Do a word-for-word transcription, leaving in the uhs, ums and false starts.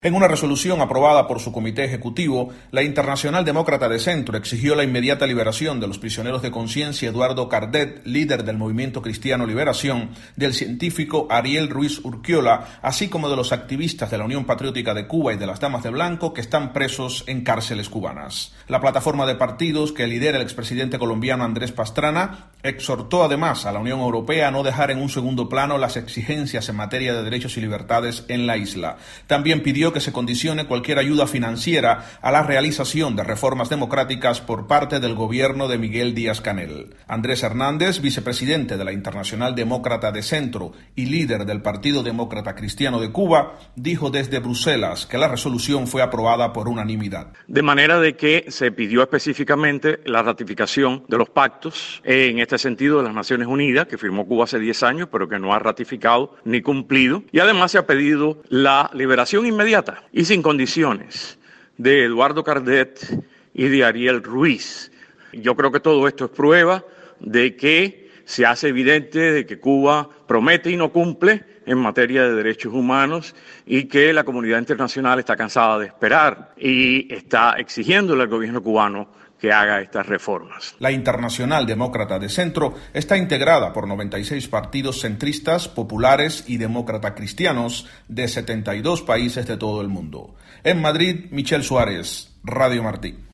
En una resolución aprobada por su comité ejecutivo, la Internacional Demócrata de Centro exigió la inmediata liberación de los prisioneros de conciencia Eduardo Cardet, líder del Movimiento Cristiano Liberación, del científico Ariel Ruiz Urquiola, así como de los activistas de la Unión Patriótica de Cuba y de las Damas de Blanco que están presos en cárceles cubanas. La plataforma de partidos que lidera el expresidente colombiano Andrés Pastrana exhortó además a la Unión Europea a no dejar en un segundo plano las exigencias en materia de derechos y libertades en la isla. También pidió que se condicione cualquier ayuda financiera a la realización de reformas democráticas por parte del gobierno de Miguel Díaz-Canel. Andrés Hernández, vicepresidente de la Internacional Demócrata de Centro y líder del Partido Demócrata Cristiano de Cuba, dijo desde Bruselas que la resolución fue aprobada por unanimidad. De manera de que se pidió específicamente la ratificación de los pactos, en este sentido de las Naciones Unidas, que firmó Cuba hace diez años, pero que no ha ratificado ni cumplido, y además se ha pedido la liberación inmediata y sin condiciones de Eduardo Cardet y de Ariel Ruiz. Yo creo que todo esto es prueba de que se hace evidente de que Cuba promete y no cumple en materia de derechos humanos y que la comunidad internacional está cansada de esperar y está exigiéndole al gobierno cubano que haga estas reformas. La Internacional Demócrata de Centro está integrada por noventa y seis partidos centristas, populares y demócrata cristianos de setenta y dos países de todo el mundo. En Madrid, Michel Suárez, Radio Martí.